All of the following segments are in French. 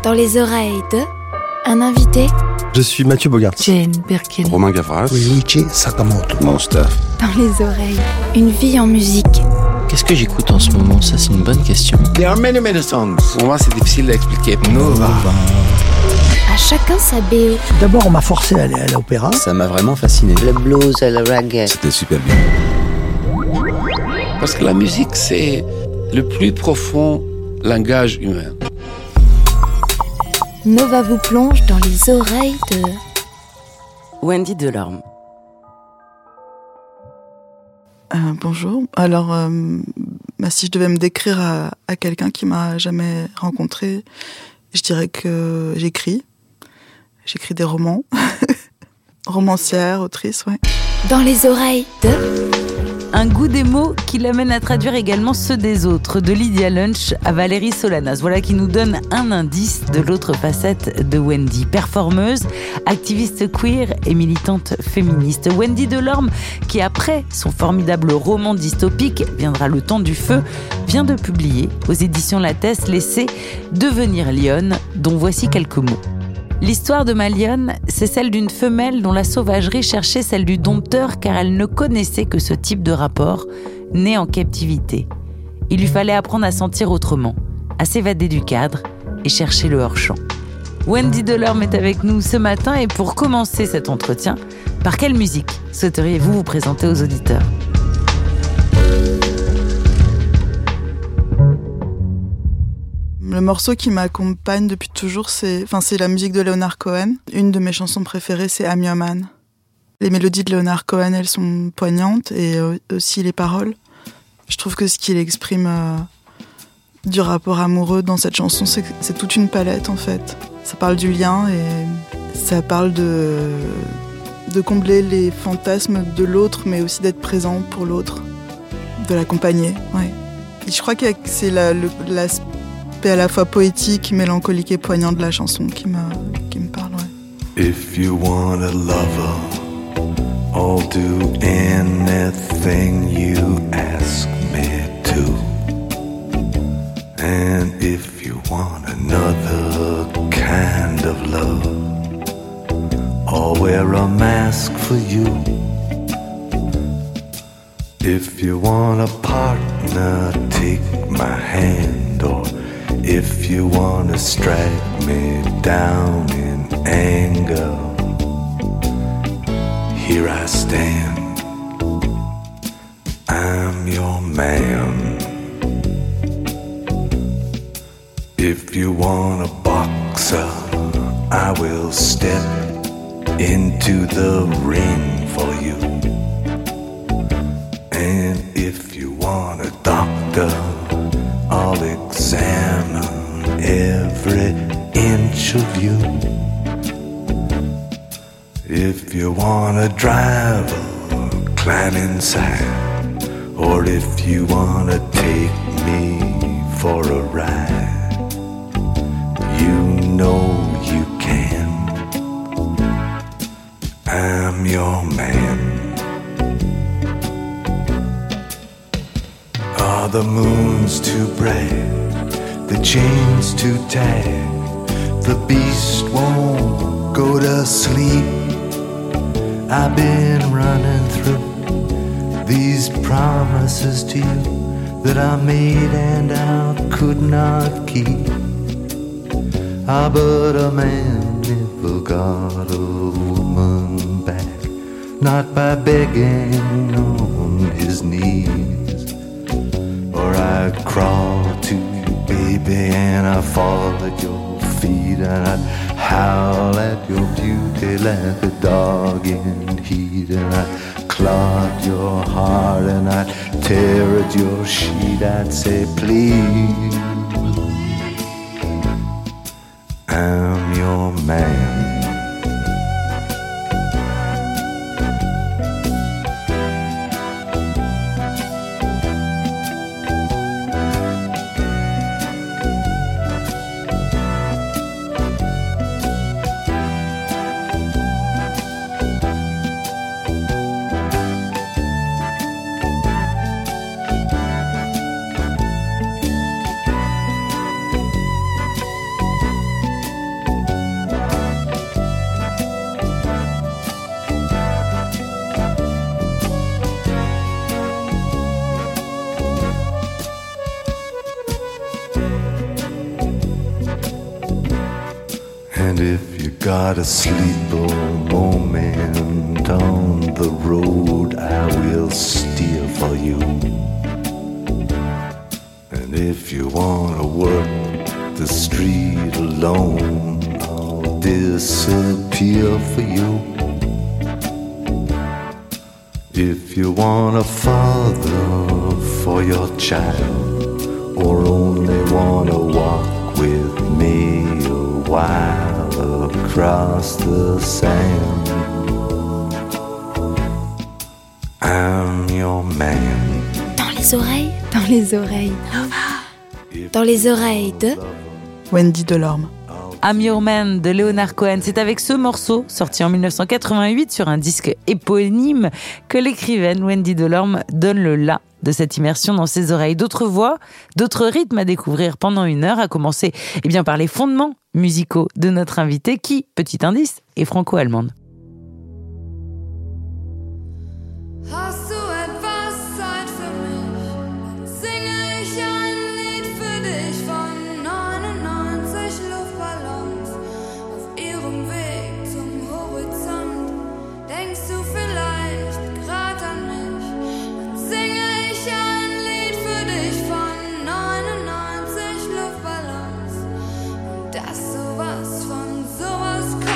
Dans les oreilles de un invité. Je suis Mathieu Bogart. Jane Birkin. Romain Gavras. Luigi Sakamoto. Mon stuff. Dans les oreilles, une vie en musique. Qu'est-ce que j'écoute en ce moment? Ça, c'est une bonne question. There are many, many songs. Pour moi, c'est difficile d'expliquer. Nova. À chacun sa BO. D'abord, on m'a forcé à aller à l'opéra. Ça m'a vraiment fasciné. Le blues et le reggae. C'était super bien. Parce que la musique, c'est le plus profond langage humain. Nova vous plonge dans les oreilles de Wendy Delorme. Bonjour. Alors, si je devais me décrire à quelqu'un qui m'a jamais rencontré, je dirais que j'écris. J'écris des romans. Romancière, autrice, ouais. Dans les oreilles de Un goût des mots qui l'amène à traduire également ceux des autres, de Lydia Lunch à Valérie Solanas. Voilà qui nous donne un indice de l'autre facette de Wendy. Performeuse, activiste queer et militante féministe. Wendy Delorme, qui après son formidable roman dystopique, Viendra le temps du feu, vient de publier aux éditions Lattès l'essai Devenir lionne, dont voici quelques mots. L'histoire de ma lionne, c'est celle d'une femelle dont la sauvagerie cherchait celle du dompteur car elle ne connaissait que ce type de rapport, né en captivité. Il lui fallait apprendre à sentir autrement, à s'évader du cadre et chercher le hors-champ. Wendy Delorme est avec nous ce matin et pour commencer cet entretien, par quelle musique souhaiteriez-vous vous présenter aux auditeurs ? Le morceau qui m'accompagne depuis toujours, c'est la musique de Leonard Cohen. Une de mes chansons préférées, c'est I'm Your Man. Les mélodies de Leonard Cohen, elles sont poignantes et aussi les paroles. Je trouve que ce qu'il exprime du rapport amoureux dans cette chanson, c'est toute une palette en fait. Ça parle du lien et ça parle de combler les fantasmes de l'autre, mais aussi d'être présent pour l'autre, de l'accompagner. Ouais. Et je crois que c'est l'aspect à la fois poétique, mélancolique et poignant de la chanson qui me parle, ouais. If you want a lover, I'll do anything you ask me to. And if you want another kind of love, I'll wear a mask for you. If you want a partner, take my hand, or if you wanna strike me down in anger, here I stand, I'm your man. If you want a boxer, I will step into the ring for you. And if you want a doctor, I'll examine every inch of you. If you wanna drive, climb inside. Or if you wanna take me for a ride, you know you can. I'm your man. Are the moons too bright? The chains too tight, the beast won't go to sleep. I've been running through these promises to you that I made and I could not keep. Ah, but a man never got a woman back, not by begging on his knees. Or I crawl to baby, and I fall at your feet, and I howl at your beauty like a dog in heat, and I claw at your heart, and I tear at your sheet. I'd say, please, I'm your man. And if you got a sleeper moment on the road, I will steer for you. And if you wanna work the street alone, I'll disappear for you. If you want a father for your child, or only wanna walk with me a while across the sand, I'm your man. Dans les oreilles, dans les oreilles, dans les oreilles de Wendy Delorme. I'm Your Man de Leonard Cohen. C'est avec ce morceau, sorti en 1988 sur un disque éponyme, que l'écrivaine Wendy Delorme donne le la de cette immersion dans ses oreilles. D'autres voix, d'autres rythmes à découvrir pendant 1 heure, à commencer par les fondements musicaux de notre invitée qui, petit indice, est franco-allemande. Hast du etwas Zeit für mich? Singe ich ein Lied für dich von 99 Luftballons auf ihrem Weg zum Horizont. Denkst du vielleicht grad an mich? Dann singe ich ein Lied für dich von 99 Luftballons und dass sowas von sowas kommt.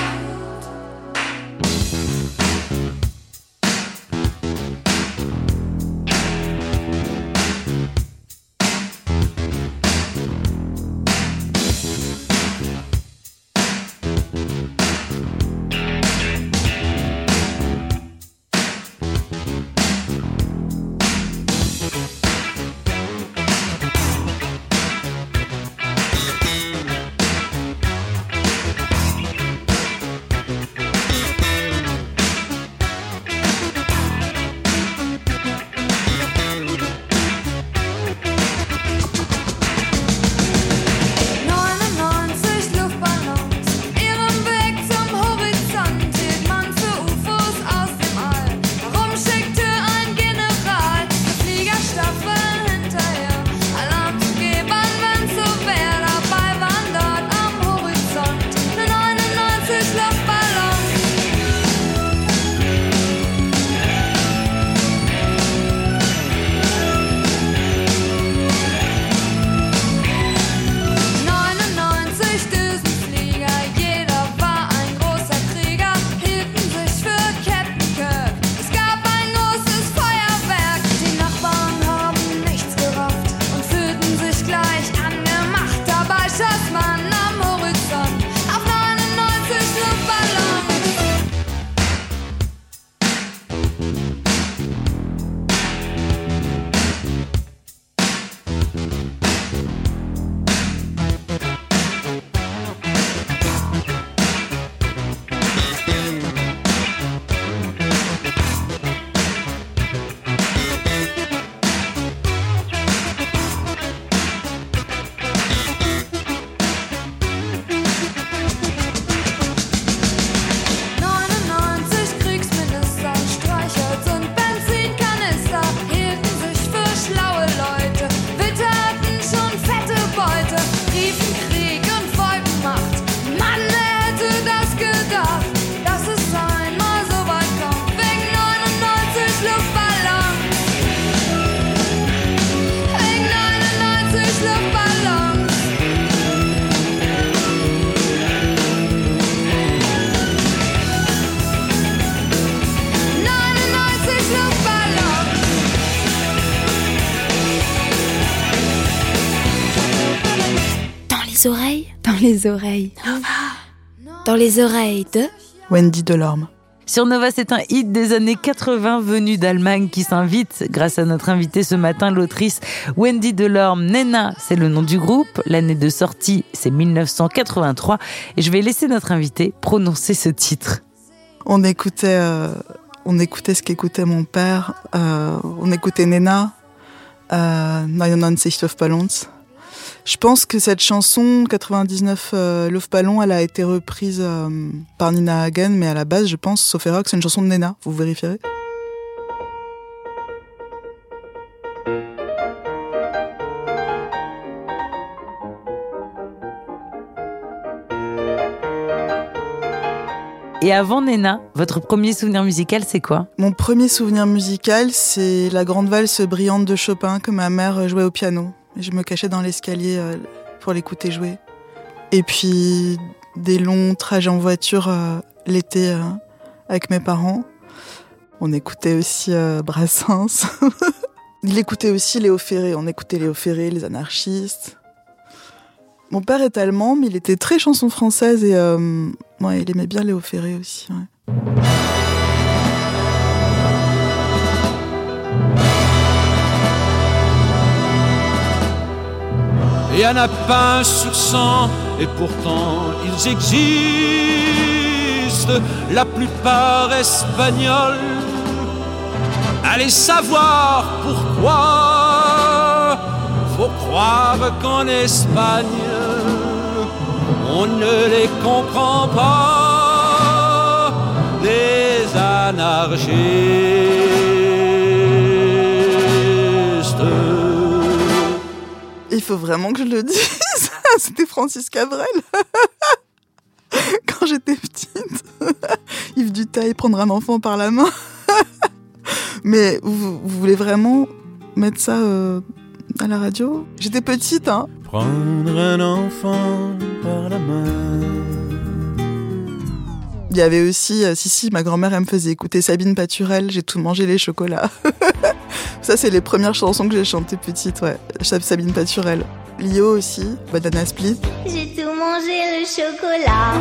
les oreilles, dans les oreilles de Wendy Delorme. Sur Nova, c'est un hit des années 80 venu d'Allemagne qui s'invite grâce à notre invitée ce matin, l'autrice Wendy Delorme. Nena, c'est le nom du groupe. L'année de sortie, c'est 1983. Et je vais laisser notre invitée prononcer ce titre. On écoutait ce qu'écoutait mon père. On écoutait Nena, 99 Luftballons. Je pense que cette chanson, 99 Luftballons, elle a été reprise par Nina Hagen, mais à la base, je pense, sauf erreur, que c'est une chanson de Nena. Vous vérifierez ? Et avant Nena, votre premier souvenir musical, c'est quoi ? Mon premier souvenir musical, c'est la grande valse brillante de Chopin que ma mère jouait au piano. Et je me cachais dans l'escalier pour l'écouter jouer. Et puis des longs trajets en voiture l'été avec mes parents. On écoutait aussi Brassens. Il écoutait aussi Léo Ferré. On écoutait Léo Ferré, les anarchistes. Mon père est allemand, mais il était très chanson française et ouais, il aimait bien Léo Ferré aussi. Ouais. Il y en a pas sur 100 et pourtant ils existent, la plupart espagnols. Allez savoir pourquoi. Faut croire qu'en Espagne on ne les comprend pas, les anarchistes. Il faut vraiment que je le dise. C'était Francis Cabrel. Quand j'étais petite. Yves Duteil, prendre un enfant par la main. Mais vous voulez vraiment mettre ça à la radio ? J'étais petite, hein. Prendre un enfant par la main. Il y avait aussi, ma grand-mère, elle me faisait écouter Sabine Paturel, J'ai tout mangé les chocolats. Ça, c'est les premières chansons que j'ai chantées petite, ouais. Sabine Paturel. Lio aussi, Banana Split. J'ai tout mangé le chocolat.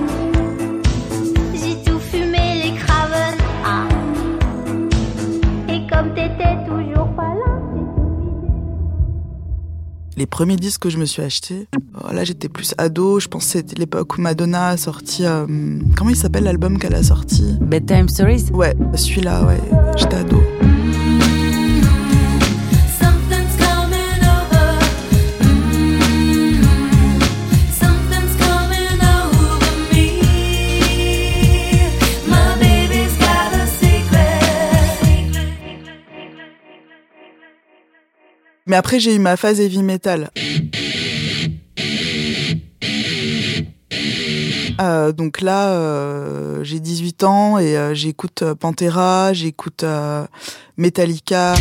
J'ai tout fumé les Craven. Ah. Et comme t'étais toujours pas là. Les premiers disques que je me suis achetés, là j'étais plus ado, je pense que c'était l'époque où Madonna a sorti... comment il s'appelle l'album qu'elle a sorti ? Bedtime Stories ? Ouais, celui-là, ouais, j'étais ado. Mais après, j'ai eu ma phase heavy metal. Donc là, j'ai 18 ans et j'écoute Pantera, j'écoute Metallica.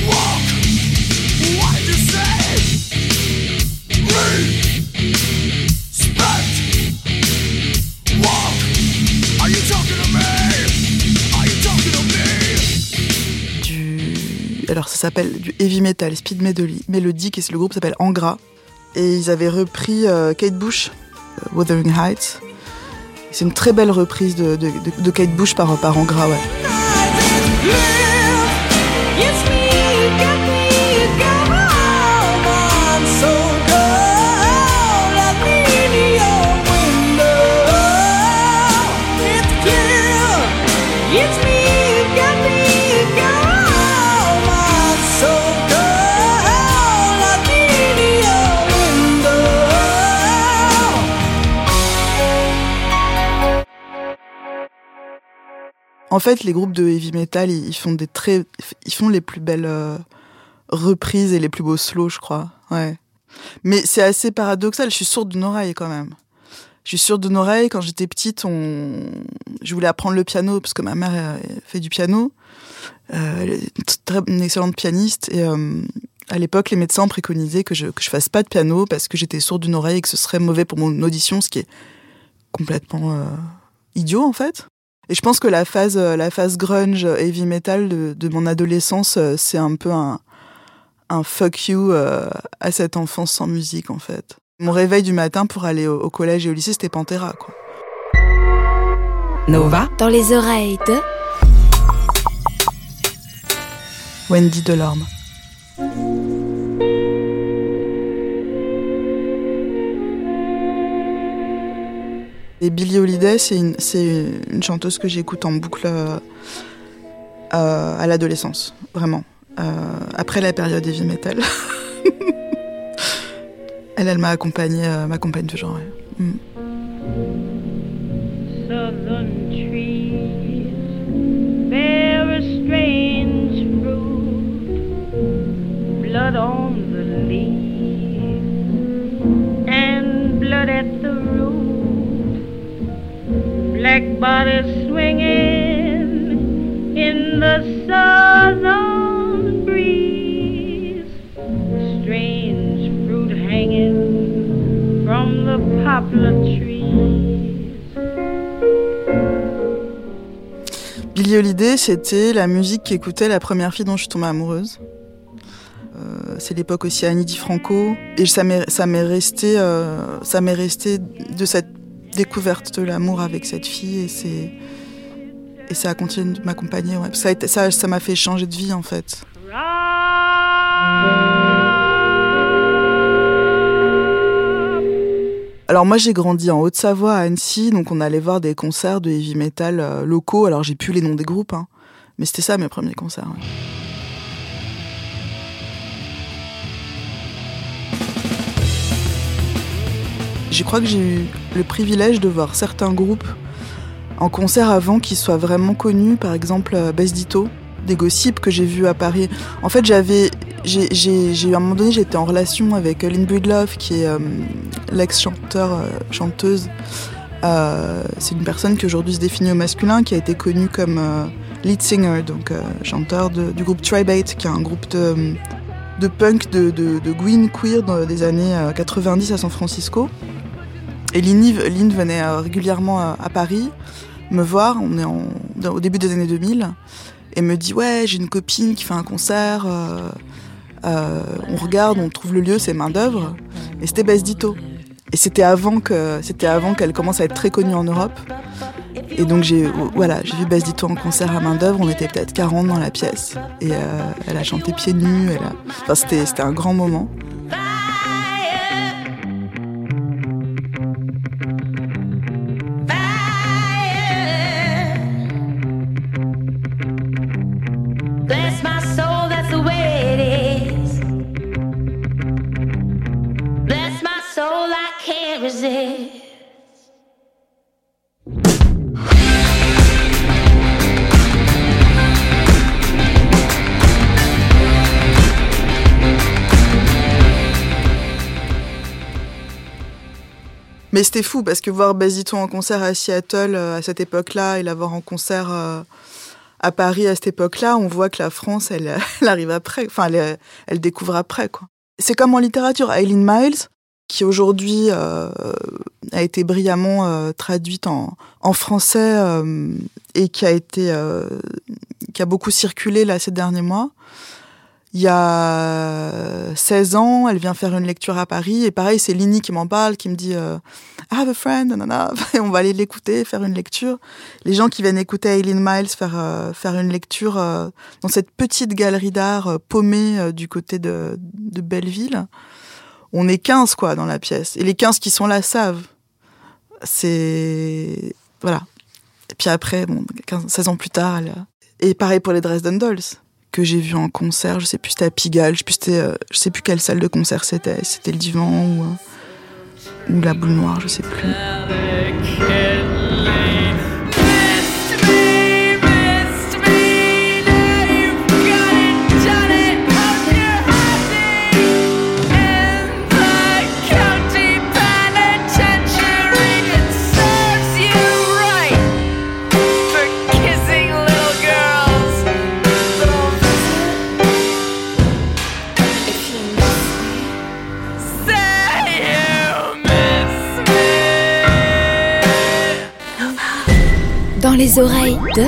Alors ça s'appelle du heavy metal, speed melodic, et le groupe s'appelle Angra. Et ils avaient repris Kate Bush, Wuthering Heights. C'est une très belle reprise de Kate Bush par Angra, ouais. En fait, les groupes de heavy metal, ils font les plus belles reprises et les plus beaux slows, je crois. Ouais. Mais c'est assez paradoxal. Je suis sourde d'une oreille quand même. Je suis sourde d'une oreille. Quand j'étais petite, je voulais apprendre le piano parce que ma mère fait du piano. Elle est une excellente pianiste. Et à l'époque, les médecins préconisaient que je fasse pas de piano parce que j'étais sourde d'une oreille et que ce serait mauvais pour mon audition, ce qui est complètement idiot en fait. Et je pense que la phase grunge, heavy metal de mon adolescence, c'est un peu un fuck you à cette enfance sans musique, en fait. Mon réveil du matin pour aller au collège et au lycée, c'était Pantera, quoi. Nova, dans les oreilles de Wendy Delorme. Et Billie Holiday, c'est une chanteuse que j'écoute en boucle à l'adolescence, vraiment. Après la période heavy metal. Elle m'accompagne toujours. Ouais. Southern trees bear a strange fruit, blood on the leaf and blood at the root. black body swinging in the southern breeze, strange fruit hanging from the poplar trees. Billie Holiday, c'était la musique qu'écoutait la première fille dont je suis tombée amoureuse. C'est l'époque aussi Annie DiFranco, et ça m'est resté de cette découverte de l'amour avec cette fille, et ça a continué de m'accompagner. Ouais. Ça m'a fait changer de vie en fait. Alors moi j'ai grandi en Haute-Savoie à Annecy, donc on allait voir des concerts de heavy metal locaux. Alors j'ai plus les noms des groupes, hein, mais c'était ça mes premiers concerts. Ouais. Je crois que j'ai eu le privilège de voir certains groupes en concert avant qu'ils soient vraiment connus. Par exemple, Bess Ditto, des Gossip que j'ai vus à Paris. En fait, j'ai eu à un moment donné, j'étais en relation avec Lynn Breedlove, qui est l'ex-chanteuse. C'est une personne qui aujourd'hui se définit au masculin, qui a été connue comme lead singer, donc chanteur du groupe Tribate, qui est un groupe de punk de Gwyn queer des années 90 à San Francisco. Et Lynn venait régulièrement à Paris me voir, on est au début des années 2000, et me dit « Ouais, j'ai une copine qui fait un concert, on regarde, on trouve le lieu, c'est main d'œuvre. » Et c'était Bess Ditto. Et c'était avant qu'elle commence à être très connue en Europe. Et donc j'ai vu Bess Ditto en concert à main d'œuvre, on était peut-être 40 dans la pièce, et elle a chanté pieds nus, c'était un grand moment. Mais c'était fou parce que voir Bess Ditto en concert à Seattle à cette époque-là et la voir en concert à Paris à cette époque-là, on voit que la France, elle arrive après, enfin elle découvre après, quoi. C'est comme en littérature, Eileen Miles, qui aujourd'hui a été brillamment traduite en français et qui a beaucoup circulé là ces derniers mois. Il y a 16 ans, elle vient faire une lecture à Paris, et pareil, c'est Lini qui m'en parle, qui me dit I have a friend, nanana, et on va aller l'écouter, faire une lecture. Les gens qui viennent écouter Eileen Miles faire une lecture dans cette petite galerie d'art paumée du côté de Belleville, on est 15 quoi dans la pièce, et les 15 qui sont là savent. C'est... Voilà. Et puis après, 16 ans plus tard, et pareil pour les Dresden Dolls, que j'ai vu en concert, je sais plus, c'était à Pigalle, je sais plus quelle salle de concert c'était le Divan ou la Boule Noire, je sais plus. Dans les oreilles de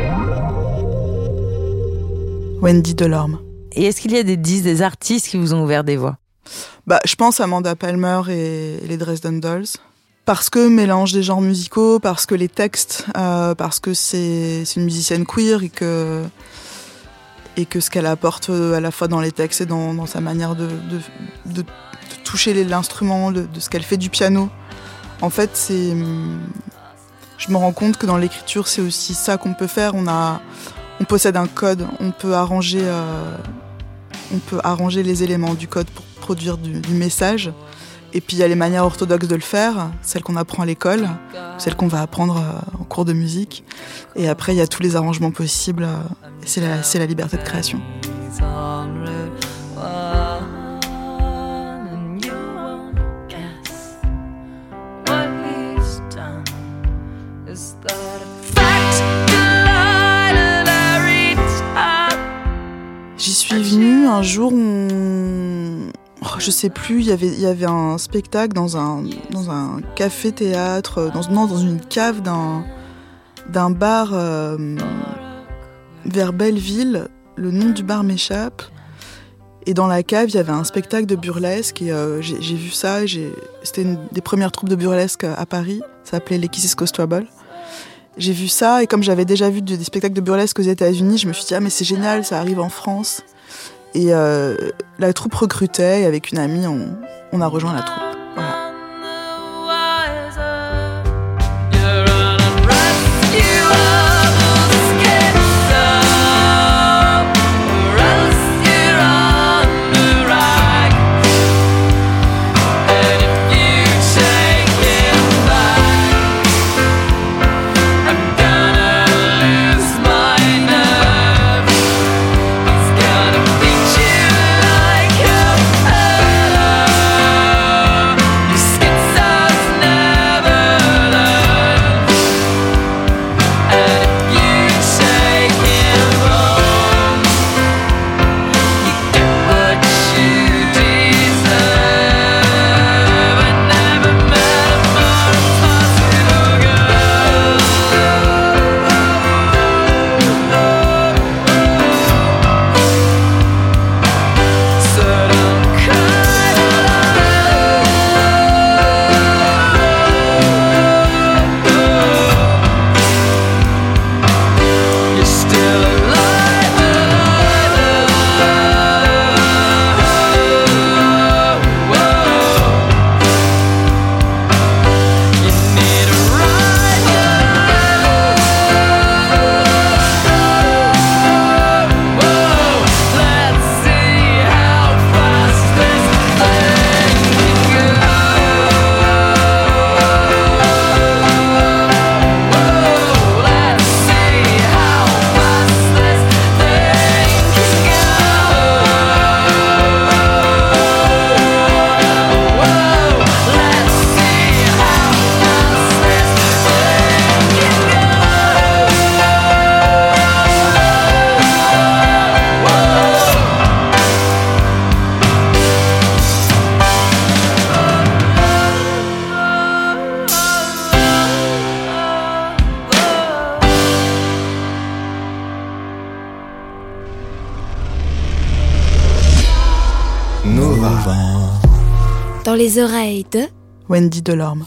Wendy Delorme. Et est-ce qu'il y a des artistes qui vous ont ouvert des voies ? Je pense à Amanda Palmer et les Dresden Dolls. Parce que mélange des genres musicaux, parce que les textes, parce que c'est une musicienne queer et que ce qu'elle apporte à la fois dans les textes et dans sa manière de toucher l'instrument, de ce qu'elle fait du piano. En fait, je me rends compte que dans l'écriture, c'est aussi ça qu'on peut faire. On possède un code, on peut arranger les éléments du code pour produire du message. Et puis il y a les manières orthodoxes de le faire, celles qu'on apprend à l'école, celles qu'on va apprendre en cours de musique. Et après, il y a tous les arrangements possibles. C'est la liberté de création. It's the un jour, je sais plus, il y avait un spectacle dans un café-théâtre, dans une cave d'un bar vers Belleville. Le nom du bar m'échappe. Et dans la cave, il y avait un spectacle de burlesque. Et j'ai vu ça. C'était une des premières troupes de burlesque à Paris. Ça s'appelait les Kisses Coast Trouble. J'ai vu ça. Et comme j'avais déjà vu des spectacles de burlesque aux États-Unis, je me suis dit, ah mais c'est génial, ça arrive en France. Et la troupe recrutait. Et avec une amie, on a rejoint la troupe. Voilà. Dans les oreilles de Wendy Delorme.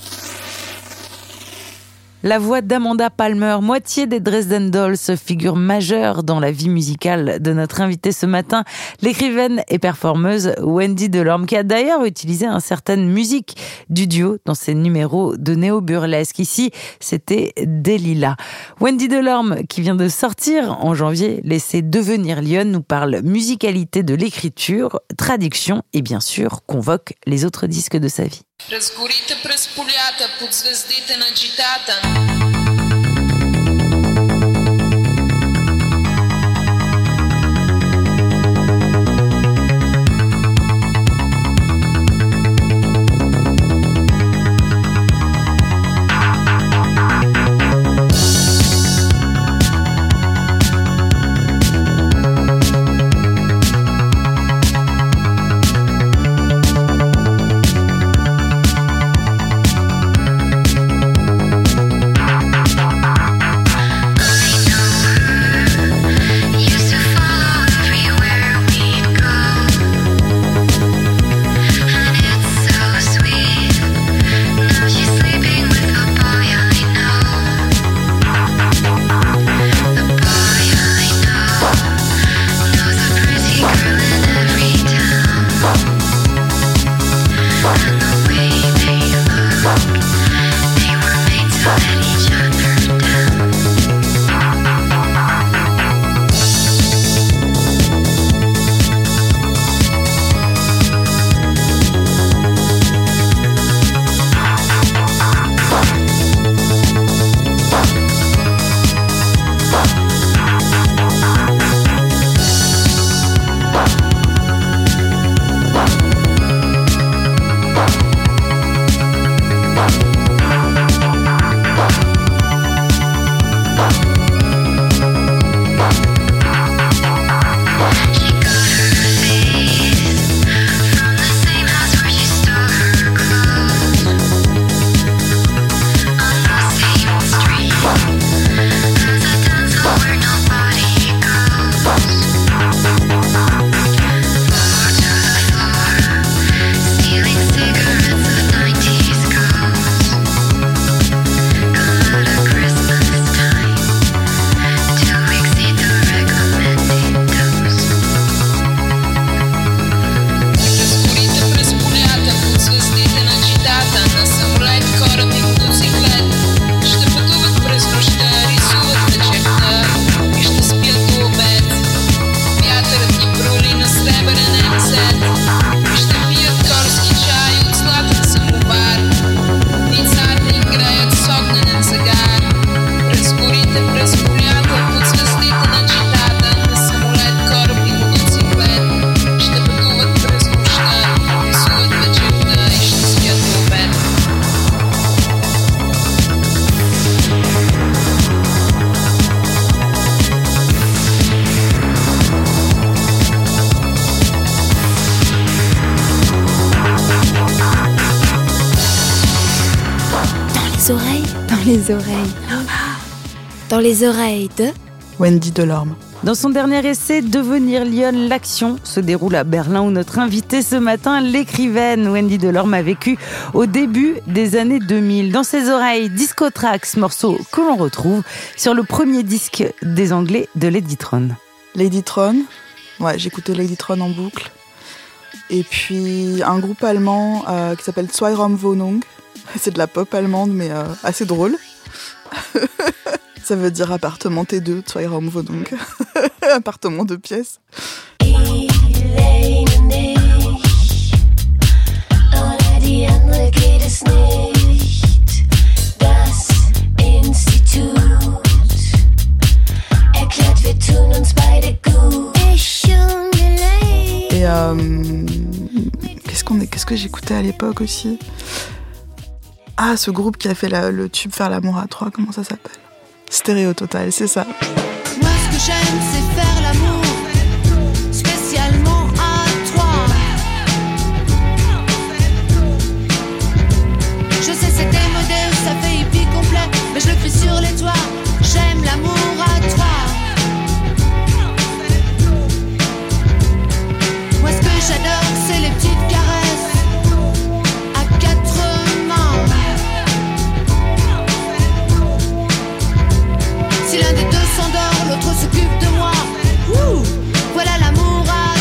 La voix d'Amanda Palmer, moitié des Dresden Dolls, figure majeure dans la vie musicale de notre invitée ce matin, l'écrivaine et performeuse Wendy Delorme, qui a d'ailleurs utilisé une certaine musique du duo dans ses numéros de néo-burlesque. Ici, c'était Delilah. Wendy Delorme, qui vient de sortir en janvier l'essai Devenir lionne, nous parle musicalité de l'écriture, traduction et bien sûr convoque les autres disques de sa vie. Разгорите през полята под звездите на джитата. dans les oreilles. Dans les oreilles de Wendy Delorme. Dans son dernier essai, Devenir lionne, l'action se déroule à Berlin où notre invitée ce matin, l'écrivaine Wendy Delorme, a vécu au début des années 2000. Dans ses oreilles, Disco Tracks, morceau que l'on retrouve sur le premier disque des Anglais de Ladytron. Ladytron, ouais, j'écoutais Ladytron en boucle. Et puis un groupe allemand qui s'appelle Zweiraumwohnung. C'est de la pop allemande, mais assez drôle. Ça veut dire appartement T2, Zweiraumwohnung. Appartement 2 pièces. Et qu'est-ce que j'écoutais à l'époque aussi? Ah, ce groupe qui a fait le tube Faire l'amour à 3, comment ça s'appelle? Stéréo Total, c'est ça. Moi ce que j'aime c'est faire l'amour, spécialement à toi. Je sais c'est démodé, ça fait hippie complet, mais je le crie sur les toits. J'aime l'amour à toi. Moi ce que j'adore c'est les petites caresses à 4 mains. Si l'un des deux s'endort, l'autre s'occupe de moi. Ouh, voilà l'amour à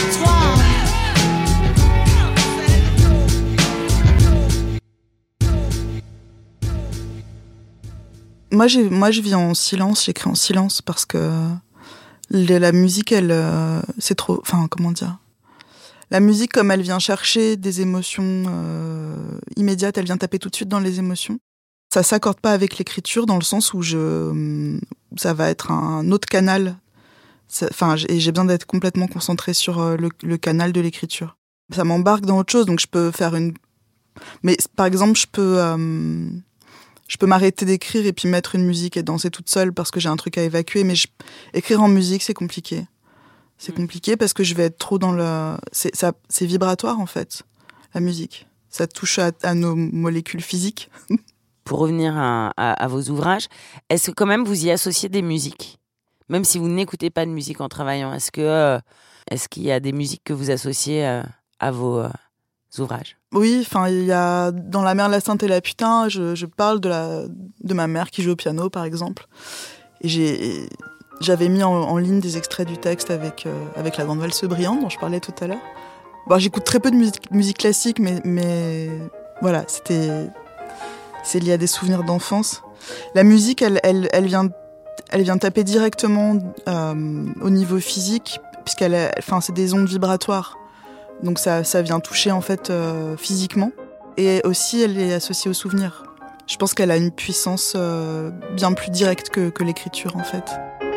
3. Moi, je vis en silence, j'écris en silence parce que la musique, c'est trop. Enfin, comment dire? La musique, comme elle vient chercher des émotions immédiates, elle vient taper tout de suite dans les émotions. Ça s'accorde pas avec l'écriture dans le sens où ça va être un autre canal. Et j'ai besoin d'être complètement concentrée sur le canal de l'écriture. Ça m'embarque dans autre chose, donc je peux faire Mais par exemple, je peux m'arrêter d'écrire et puis mettre une musique et danser toute seule parce que j'ai un truc à évacuer. Mais écrire en musique, c'est compliqué. C'est compliqué parce que je vais être trop dans c'est vibratoire en fait, la musique. Ça touche à nos molécules physiques. Pour revenir à vos ouvrages, est-ce que quand même vous y associez des musiques? Même si vous n'écoutez pas de musique en travaillant, est-ce qu'il y a des musiques que vous associez à vos ouvrages? Oui, enfin, il y a dans La Mère, la Sainte et la Putain, je parle de ma mère qui joue au piano, par exemple. Et j'avais mis en ligne des extraits du texte avec la grande valse brillante dont je parlais tout à l'heure. Bon, j'écoute très peu de musique classique, mais voilà, c'est lié à des souvenirs d'enfance. La musique, elle vient taper directement au niveau physique, c'est des ondes vibratoires. Donc ça vient toucher en fait physiquement. Et aussi, elle est associée au souvenir. Je pense qu'elle a une puissance bien plus directe que l'écriture en fait.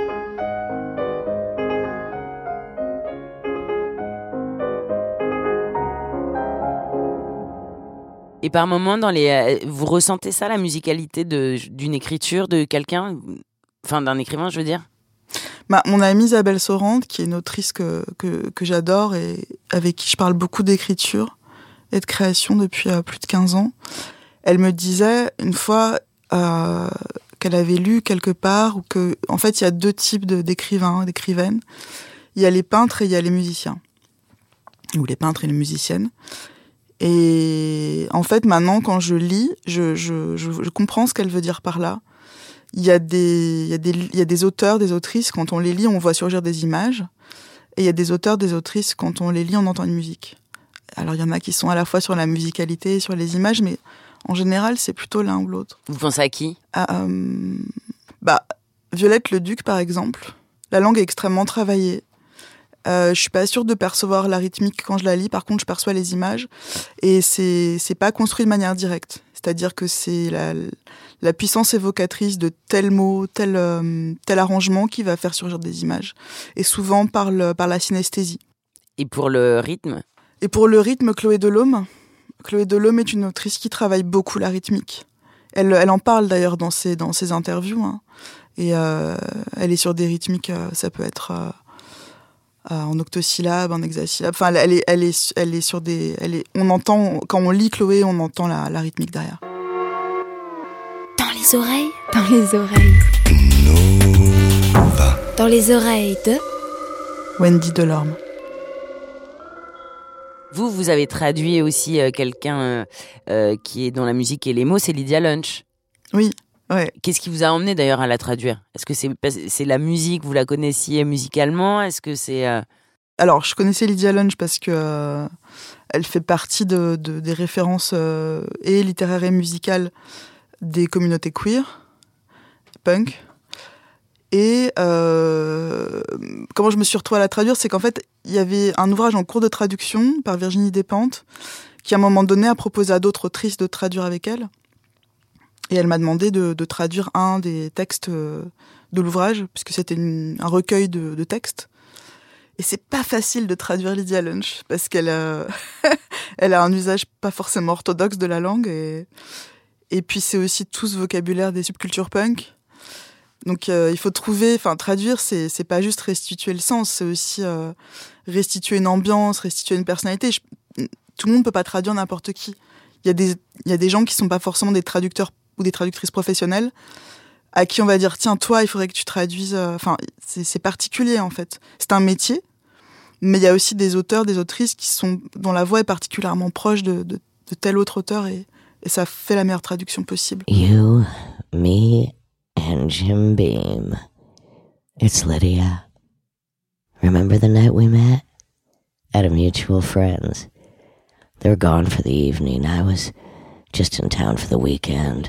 Et par moments, vous ressentez ça, la musicalité d'une écriture de quelqu'un, enfin d'un écrivain, je veux dire? Mon amie Isabelle Sorante, qui est une autrice que j'adore et avec qui je parle beaucoup d'écriture et de création depuis plus de 15 ans, elle me disait une fois qu'elle avait lu quelque part que, en fait, il y a 2 types d'écrivains, d'écrivaines. Il y a les peintres et il y a les musiciens. Ou les peintres et les musiciennes. Et en fait, maintenant, quand je lis, je comprends ce qu'elle veut dire par là. Il y a des auteurs, des autrices, quand on les lit, on voit surgir des images. Et il y a des auteurs, des autrices, quand on les lit, on entend une musique. Alors, il y en a qui sont à la fois sur la musicalité, sur les images, mais en général, c'est plutôt l'un ou l'autre. Vous pensez à qui? Violette Leduc, par exemple. La langue est extrêmement travaillée. Je suis pas sûre de percevoir la rythmique quand je la lis. Par contre, je perçois les images. Et c'est pas construit de manière directe. C'est-à-dire que c'est la puissance évocatrice de tel mot, tel arrangement qui va faire surgir des images. Et souvent par la synesthésie. Et pour le rythme? Et pour le rythme, Chloé Delhomme. Chloé Delhomme est une autrice qui travaille beaucoup la rythmique. Elle en parle d'ailleurs dans ses interviews. Hein. Et elle est sur des rythmiques, ça peut être en octosyllabes, en hexasyllabes. Enfin, elle est sur des... on entend, quand on lit Chloé, on entend la rythmique derrière. les oreilles. Dans les oreilles. Nova. Dans les oreilles de Wendy Delorme. Vous avez traduit aussi quelqu'un qui est dans la musique et les mots, c'est Lydia Lunch. Oui, ouais. Qu'est-ce qui vous a emmené d'ailleurs à la traduire ? Est-ce que c'est la musique, vous la connaissiez musicalement ? Est-ce que c'est... Alors, je connaissais Lydia Lunch parce que elle fait partie des références et littéraires et musicales des communautés queer, punk. Et comment je me suis retrouvée à la traduire, c'est qu'en fait, il y avait un ouvrage en cours de traduction par Virginie Despentes qui, à un moment donné, a proposé à d'autres autrices de traduire avec elle. Et elle m'a demandé de traduire un des textes de l'ouvrage, puisque c'était un recueil de textes. Et c'est pas facile de traduire Lydia Lunch, parce qu'elle elle a un usage pas forcément orthodoxe de la langue. Et puis c'est aussi tout ce vocabulaire des subcultures punk. Donc il faut traduire, c'est pas juste restituer le sens, c'est aussi restituer une ambiance, restituer une personnalité. Tout le monde peut pas traduire n'importe qui. Il y a des gens qui sont pas forcément des traducteurs ou des traductrices professionnelles, à qui on va dire tiens, toi il faudrait que tu traduises. C'est particulier en fait. C'est un métier, mais il y a aussi des auteurs, des autrices dont la voix est particulièrement proche de tel autre auteur et ça fait la meilleure traduction possible. You, me and Jim Beam. It's Lydia. Remember the night we met? At a mutual friend's. They were gone for the evening. I was just in town for the weekend.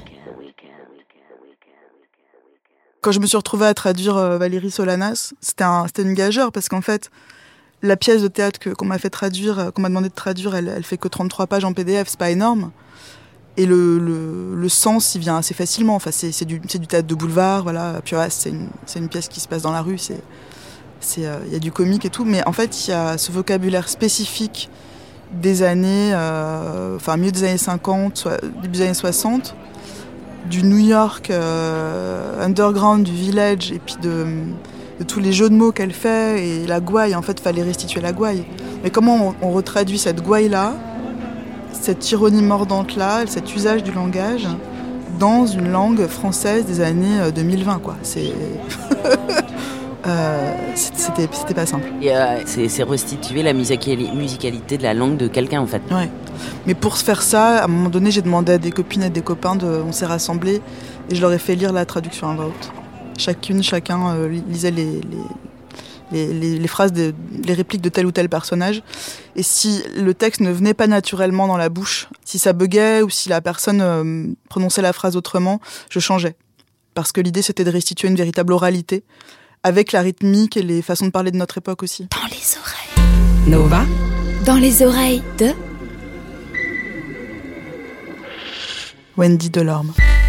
Quand je me suis retrouvée à traduire Valérie Solanas, c'était une gageure parce qu'en fait, la pièce de théâtre qu'on m'a demandé de traduire, elle fait que 33 pages en PDF, c'est pas énorme. Et le sens, il vient assez facilement. Enfin, c'est du théâtre de boulevard, voilà. Puis c'est une pièce qui se passe dans la rue. Il y a du comique et tout, mais en fait, il y a ce vocabulaire spécifique des années, milieu des années 50, début des années 60, du New York underground, du village, et puis de tous les jeux de mots qu'elle fait, et la gouaille, en fait, il fallait restituer la gouaille. Mais comment on retraduit cette gouaille-là, cette ironie mordante-là, cet usage du langage, dans une langue française des années 2020, quoi. C'était pas simple. Et c'est restituer la musicalité de la langue de quelqu'un, en fait. Ouais. Mais pour faire ça, à un moment donné, j'ai demandé à des copines et des copains, on s'est rassemblés et je leur ai fait lire la traduction à voix haute. Chacun lisait les phrases, les répliques de tel ou tel personnage. Et si le texte ne venait pas naturellement dans la bouche, si ça buguait ou si la personne prononçait la phrase autrement, je changeais. Parce que l'idée, c'était de restituer une véritable oralité, avec la rythmique et les façons de parler de notre époque aussi. Dans les oreilles. Nova. Dans les oreilles de Wendy Delorme.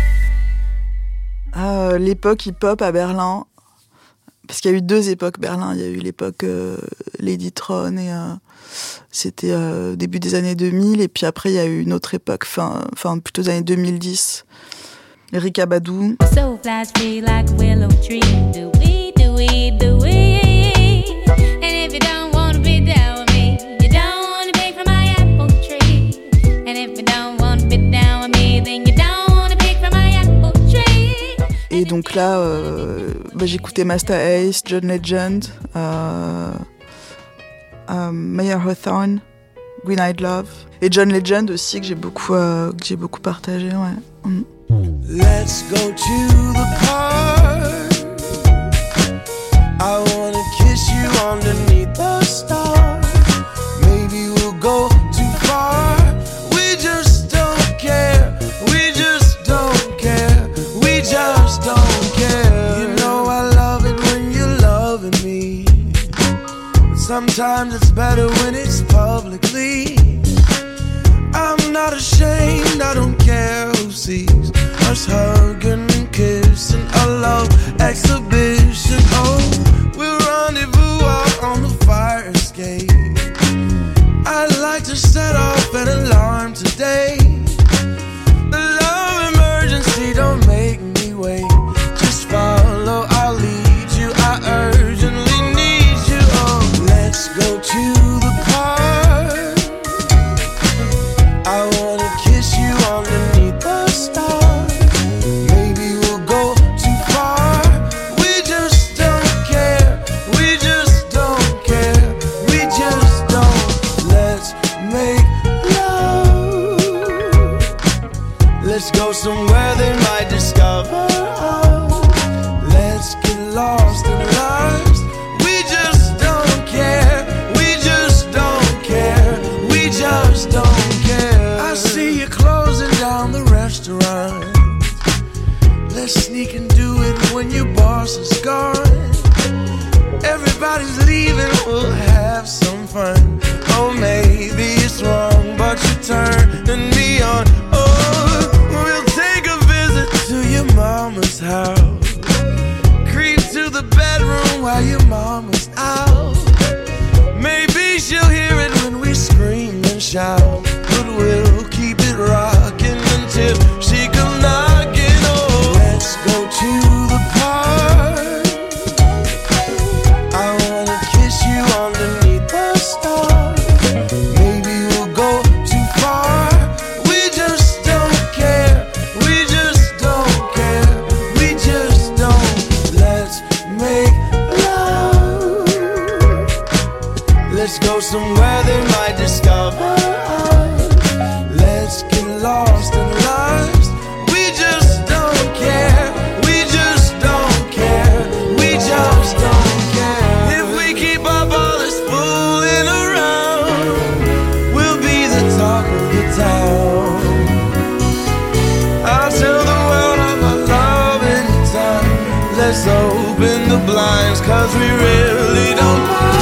L'époque hip-hop à Berlin, parce qu'il y a eu 2 époques Berlin. Il y a eu l'époque Lady Tron et c'était début des années 2000, et puis après il y a eu une autre époque, plutôt des années 2010. Erykah Badu. So flies free like a willow tree. Do we? And if you don't wanna be down with me, you don't wanna pick from my apple tree. And if you don't wanna be down with me, then you don't wanna pick from my apple tree. Et donc là, j'écoutais Masta Ace, John Legend, Maya Hawthorne, Green Eyed Love, et John Legend aussi que j'ai beaucoup partagé, ouais. Let's go to the park. I wanna kiss you underneath the stars. Maybe we'll go too far. We just don't care. We just don't care. We just don't care. You know I love it when you're loving me. But sometimes it's better when it's publicly. I'm not ashamed, I don't care who sees us hugging and kissing, a love exhibition. Oh, we'll rendezvous out on the fire escape. I'd like to set off an alarm today. The love emergency, don't make me wait. Just follow, I'll lead you, I urgently need you. Oh, let's go to the park. I wanna kiss you underneath the stars. they might discover us. Let's get lost in lust. We just don't care. We just don't care. We just don't care. I see you closing down the restaurant. Let's sneak and do it when your boss is gone. Everybody's leaving, we'll have some fun. Oh, maybe it's wrong, but you're turning me on. Oh, we'll take a visit to your mama's house. Creep to the bedroom while your mama's out. Maybe she'll hear it when we scream and shout. But we'll keep it rocking until she comes knocking. Oh, let's go to the park. I wanna kiss you underneath the stars. Maybe we'll go too far. We just don't care. We just don't care. We just don't. Let's make love. Let's go somewhere they might discover us. Let's get lost in lust. We just don't care. We just don't care. We just don't care. If we keep up all this fooling around, we'll be the talk of the town. I'll tell the world I'm not love anytime. Let's open the blinds, 'cause we really don't mind.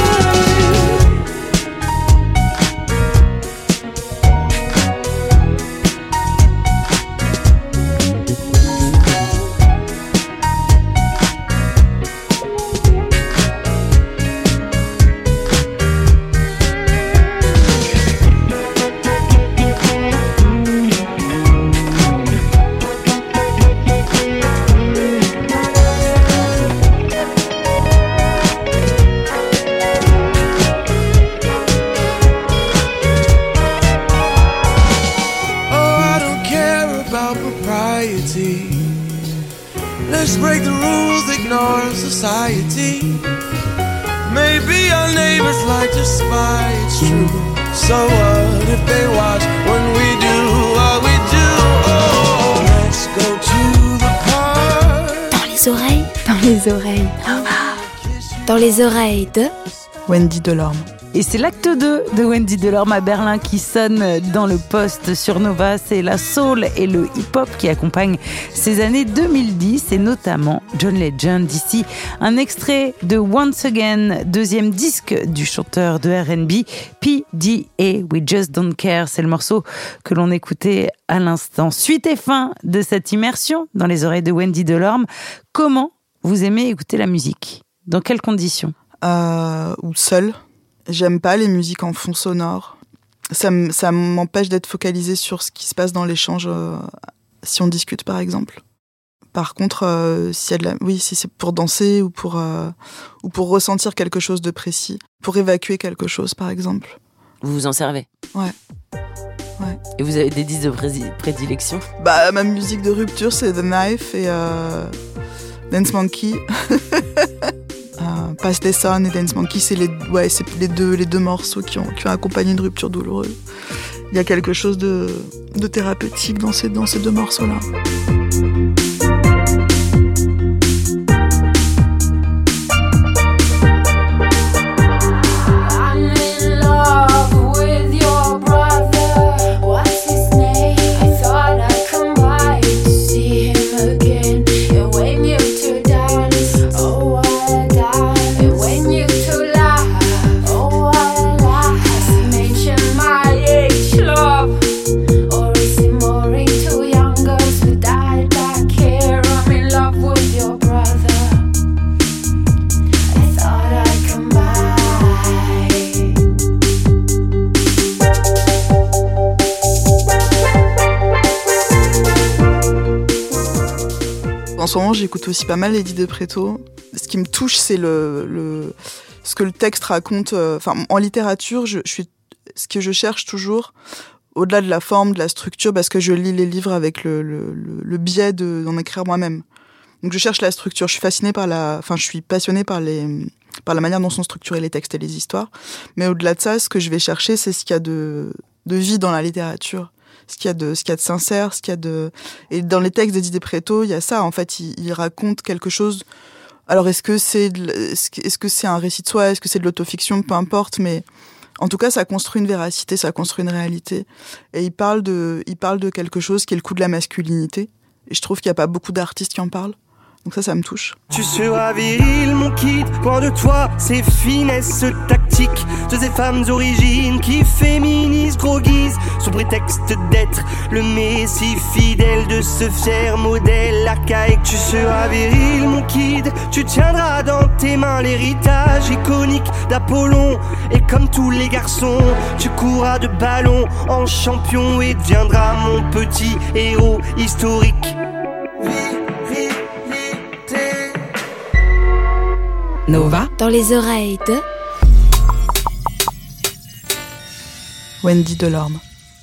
Let's break the rules, ignore society. Maybe our neighbors like to spy, it's true. So what if they watch when we do what we do? Oh, let's go to the park. Dans les oreilles, dans les oreilles, dans les oreilles de Wendy Delorme. Et c'est l'acte 2 de Wendy Delorme à Berlin qui sonne dans le poste sur Nova. C'est la soul et le hip-hop qui accompagnent ces années 2010 et notamment John Legend. Ici, un extrait de Once Again, deuxième disque du chanteur de R&B PDA, We Just Don't Care. C'est le morceau que l'on écoutait à l'instant. Suite et fin de cette immersion dans les oreilles de Wendy Delorme. Comment vous aimez écouter la musique? Dans quelles conditions? Ou seul. J'aime pas les musiques en fond sonore. Ça m'empêche d'être focalisée sur ce qui se passe dans l'échange, si on discute par exemple. Par contre, si c'est pour danser ou pour ressentir quelque chose de précis, pour évacuer quelque chose par exemple. Vous vous en servez? Ouais. Et vous avez des disques de prédilection? Ma musique de rupture, c'est The Knife et Dance Monkey. Pass the Sun et Dance Monkey, c'est les deux morceaux qui ont accompagné une rupture douloureuse. Il y a quelque chose de thérapeutique dans ces deux morceaux-là. En ce moment, j'écoute aussi pas mal Lady de Pretto. Ce qui me touche, c'est ce que le texte raconte. En littérature, ce que je cherche toujours, au-delà de la forme, de la structure, parce que je lis les livres avec le biais d'en écrire moi-même. Donc je cherche la structure. Je suis passionnée par la manière dont sont structurés les textes et les histoires. Mais au-delà de ça, ce que je vais chercher, c'est ce qu'il y a de vie dans la littérature. ce qu'il y a de sincère, et dans les textes d'Eddie De Pretto, il y a ça. En fait, il raconte quelque chose. Alors, est-ce que c'est un récit de soi, est-ce que c'est de l'autofiction, peu importe, mais en tout cas, ça construit une véracité, ça construit une réalité. Et il parle de quelque chose qui est le coup de la masculinité. Et je trouve qu'il n'y a pas beaucoup d'artistes qui en parlent. Donc ça me touche. Tu seras viril, mon kid, loin de toi, ces finesses tactiques de ces femmes origines qui féminisent, gros guise, sous prétexte d'être le messie fidèle de ce fier modèle archaïque. Tu seras viril, mon kid, tu tiendras dans tes mains l'héritage iconique d'Apollon. Et comme tous les garçons, tu courras de ballon en champion et deviendras mon petit héros historique. Nova dans les oreilles de Wendy Delorme.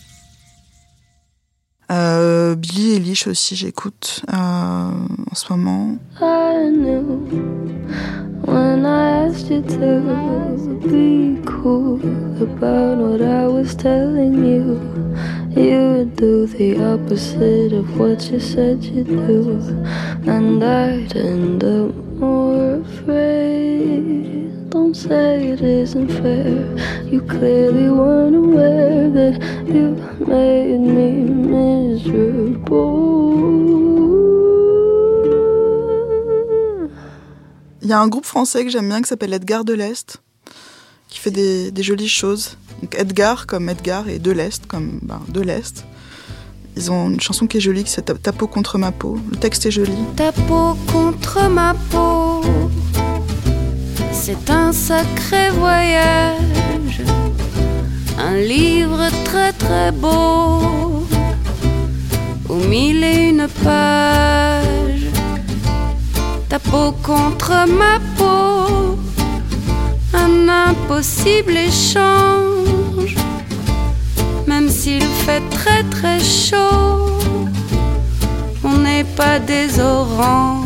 Billie Eilish aussi, j'écoute en ce moment. I knew when I asked you to be cool about what I was telling you. You would do the opposite of what you said you'd do, and I'd end up more afraid. Don't say it isn't fair. You clearly weren't aware that you made me miserable. Il y a un groupe français que j'aime bien qui s'appelle Edgar de l'Est, qui fait des jolies choses. Donc Edgar comme Edgar et de l'Est comme de l'Est. Ils ont une chanson qui est jolie, qui s'appelle Ta peau contre ma peau. Le texte est joli. Ta peau contre ma peau, c'est un sacré voyage, un livre très très beau, aux 1001 pages. Ta peau contre ma peau, un impossible échange, même s'il fait très très chaud, on n'est pas des oranges.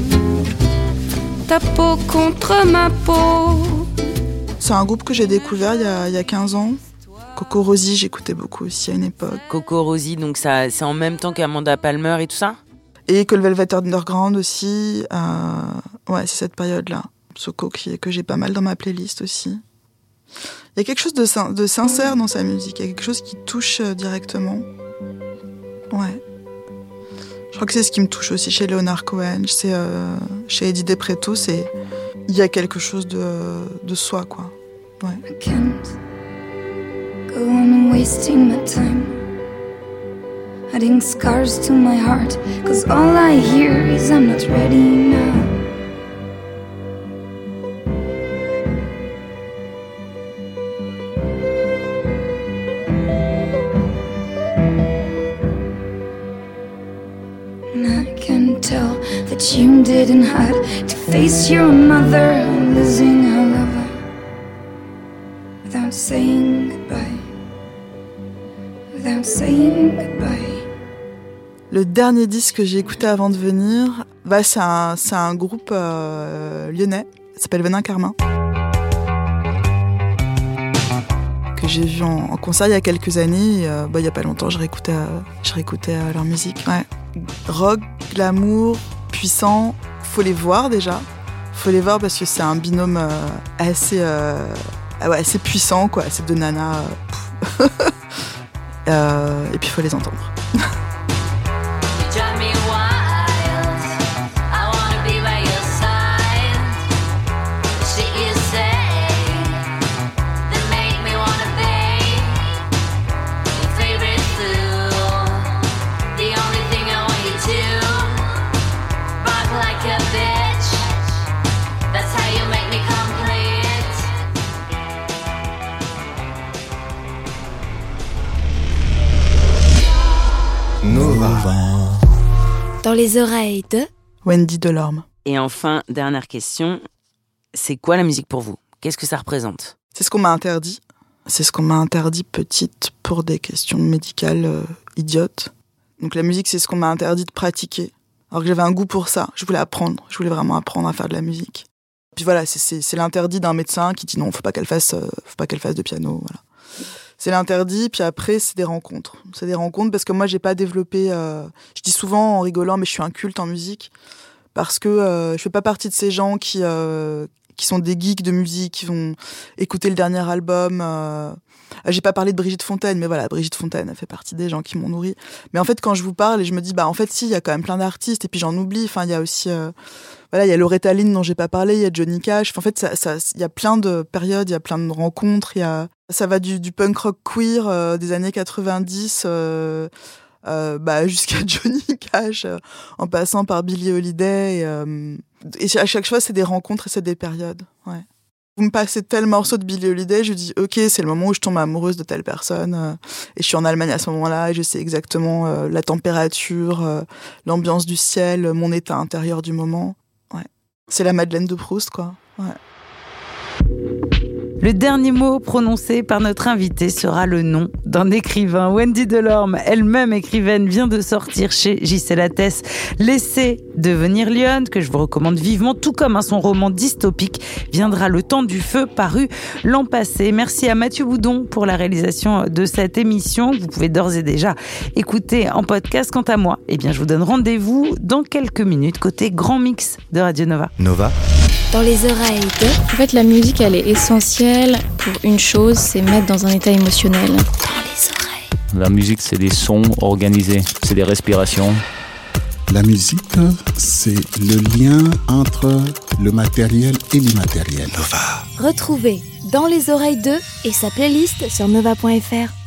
Ta peau contre ma peau. C'est un groupe que j'ai découvert il y a 15 ans. Coco Rosie, j'écoutais beaucoup aussi à une époque. Coco Rosie, donc ça, c'est en même temps qu'Amanda Palmer et tout ça ? Et que le Velvet Underground aussi. Ouais, c'est cette période-là. Soko que j'ai pas mal dans ma playlist aussi. Il y a quelque chose de sincère dans sa musique. Il y a quelque chose qui touche directement. Ouais. Je crois que c'est ce qui me touche aussi chez Leonard Cohen. Chez Eddie De Pretto, il y a quelque chose de soi, quoi. Ouais. I can't go on wasting my time, adding scars to my heart, 'cause all I hear is I'm not ready now. That you didn't have to face your mother losing her lover without saying goodbye, without saying goodbye. Le dernier disque que j'ai écouté avant de venir, c'est un groupe lyonnais, ça s'appelle Venin Carmin, que j'ai vu en concert il y a quelques années. Il y a pas longtemps, je réécoutais leur musique. Ouais. Rock, glamour, puissant, faut les voir déjà. Faut les voir parce que c'est un binôme assez puissant, quoi. C'est deux nanas. Et puis faut les entendre. Dans les oreilles de Wendy Delorme. Et enfin, dernière question, c'est quoi la musique pour vous ? Qu'est-ce que ça représente ? C'est ce qu'on m'a interdit. C'est ce qu'on m'a interdit petite pour des questions médicales idiotes. Donc la musique, c'est ce qu'on m'a interdit de pratiquer. Alors que j'avais un goût pour ça. Je voulais apprendre. Je voulais vraiment apprendre à faire de la musique. Puis voilà, c'est l'interdit d'un médecin qui dit non, faut pas qu'elle fasse de piano. Voilà. C'est l'interdit, puis après, c'est des rencontres. C'est des rencontres parce que moi, j'ai pas développé... je dis souvent en rigolant, mais je suis un culte en musique. Parce que je fais pas partie de ces gens qui sont des geeks de musique, qui vont écouter le dernier album. J'ai pas parlé de Brigitte Fontaine, mais voilà, Brigitte Fontaine, elle fait partie des gens qui m'ont nourri. Mais en fait, quand je vous parle, et je me dis, en fait, si, il y a quand même plein d'artistes, et puis j'en oublie. Enfin, il y a aussi, il y a Loretta Lynn dont j'ai pas parlé, il y a Johnny Cash. En fait, il y a plein de périodes, il y a plein de rencontres. Ça va du punk rock queer des années 90 jusqu'à Johnny Cash, en passant par Billie Holiday. Et à chaque fois, c'est des rencontres et c'est des périodes. Ouais. Vous me passez tel morceau de Billie Holiday, je dis ok, c'est le moment où je tombe amoureuse de telle personne, et je suis en Allemagne à ce moment-là, et je sais exactement la température, l'ambiance du ciel, mon état intérieur du moment. Ouais. C'est la Madeleine de Proust, quoi. Ouais. Le dernier mot prononcé par notre invité sera le nom d'un écrivain. Wendy Delorme, elle-même écrivaine, vient de sortir chez J.C. Lattès Laissez devenir lionne, que je vous recommande vivement, tout comme son roman dystopique Viendra le temps du feu, paru l'an passé. Merci à Mathieu Boudon pour la réalisation de cette émission. Vous pouvez d'ores et déjà écouter en podcast. Quant à moi, je vous donne rendez-vous dans quelques minutes côté Grand Mix de Radio Nova. Nova. Dans les oreilles de... En fait, la musique, elle est essentielle pour une chose, c'est mettre dans un état émotionnel. Dans les oreilles. La musique, c'est des sons organisés, c'est des respirations. La musique, c'est le lien entre le matériel et l'immatériel. Nova. Retrouvez Dans les oreilles de et sa playlist sur nova.fr.